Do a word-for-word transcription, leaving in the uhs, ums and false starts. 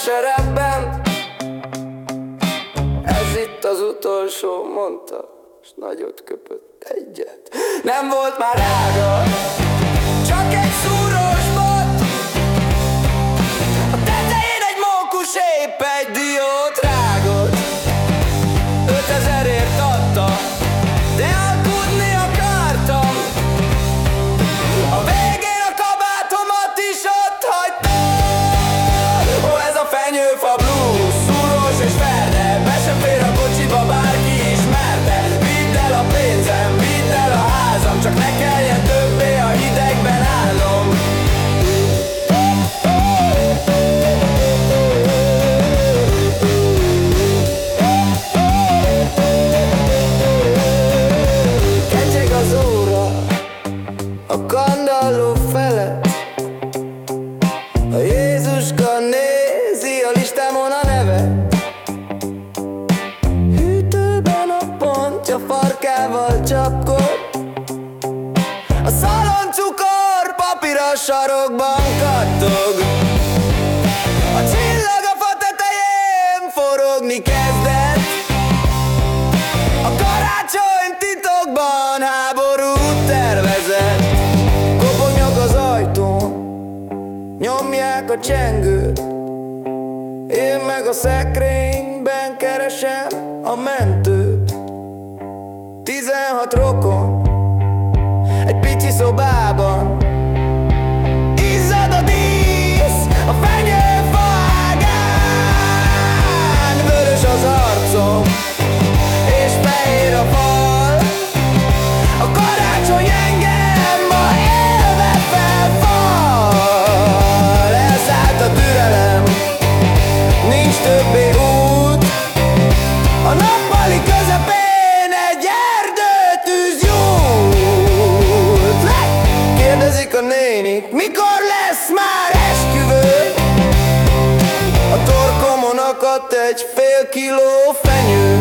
serepben. Ez itt az utolsó, mondta, s nagyot köpött egyet. Nem volt már ága, csak egy szúrós bot. A tetején egy mókus épp egy diót rágott. Ötezerért adta, de alkudni akartam. A végén a kabátomat is ott hagytam. Ó, ez a fenyőfa blues, szúrós és ferde, be sem fér a kocsiba, bárki ismerte. Vidd el a pénzem, vidd el a házam, csak ne kelljen többé a hidegben állnom. Kecseg az óra a kandalló felett, a Jézuska nézi a listámon a nevet. Hűtőben a pontja farkával csapkod, a szaloncukor papír a sarokban kattog. A csillag a fa tetején forogni kezdett, a karácsony titokban háborút tervezett. Kopognak az ajtón, nyomják a csengőt, én meg a szekrényben keresem a mentőt. Tizenhat rokon egy pici szobában, izzad a dísz a fenyőfa ágán. Vörös az arcom és fehér a fal, a karácsony engem ma élve felfal. Elszállt a türelem, nincs többé út, a nappali közepén egy erdőtűz jut. Kérdezik a nénik, mikor lesz már esküvő? A torkomon akadt egy fél kiló fenyő.